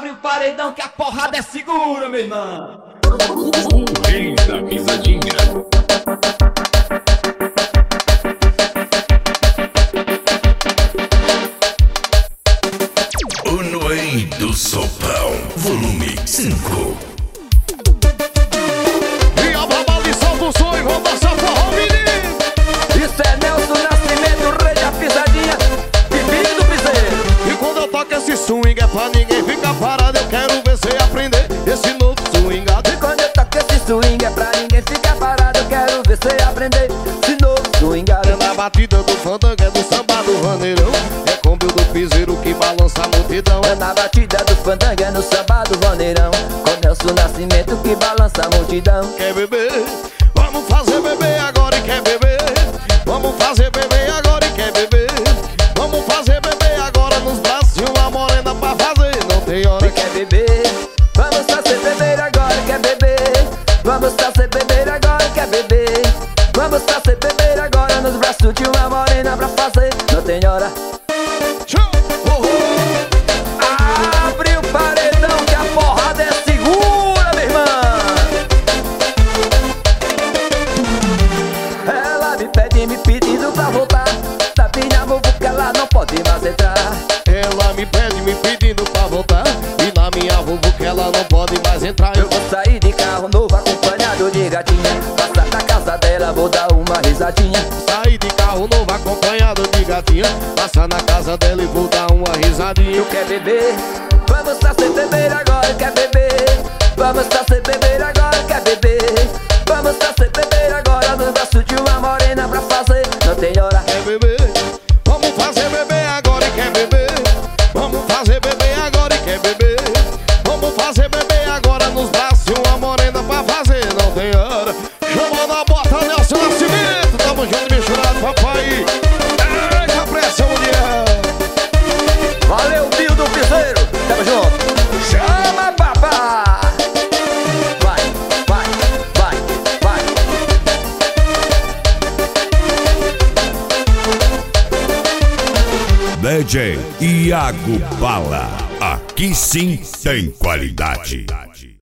Abre o paredão que a porrada é segura, meu irmão. Rei da pisadinha. O Noé do Sopão, volume 5. E a babali solta o som e vou dançar forró, menino. Isso é Nelson Nascimento, rei da pisadinha, bebê do piseiro. E quando eu toco esse swing é pra ninguém ficar parado. Eu quero ver você aprender esse novo swingado. E quando eu toco esse swing é pra ninguém ficar parado. Eu quero ver você aprender esse novo swingado. É na batida do fandango, é do samba do vaneirão. É câmbio do piseiro que balança a multidão. É na batida do fandango, é no samba do vaneirão. Com Nelson Nascimento que balança a multidão. Quer beber? Vamos fazer beber agora e quer beber? Vamos fazer beber agora e quer beber? Vamos fazer beber agora nos braços e uma morena pra fazer. Não tem hora. E quer beber? Vamos fazer beber agora, quer beber? Vamos fazer beber agora, quer beber? Vamos fazer beber agora nos braços de uma morena pra fazer. Não tem hora. Show! Oh, oh. Abre o paredão que a porrada é segura, meu irmão. Ela me pede, me pedindo pra voltar. Tá bem na boca que ela não pode mais entrar. Ela me pede, me pedindo pra voltar. E na minha vovó que ela não pode mais entrar. Eu vou sair de carro novo acompanhado de gatinha. Passar na casa dela, vou dar uma risadinha. Saí de carro novo acompanhado de gatinha. Passar na casa dela e vou dar uma risadinha. Tu quer beber? Vamos fazer beber agora, quer beber? Vamos fazer beber agora, quer beber? Vamos fazer beber agora nos braços de uma morena pra fazer. Não tem hora. Quer beber? Vamos fazer beber agora e quer beber? Vamos fazer beber agora e quer beber? Vamos fazer beber agora nos braços de uma morena pra fazer. Não tem hora. Chamando a bota Nelson Nascimento. Tamo junto misturado, papai. Eita pressão, mulher. Valeu, Bio do Piseiro. Tamo junto. Chama, papá. Vai, vai, vai, vai. DJ Iago Bala. Aqui sim tem qualidade.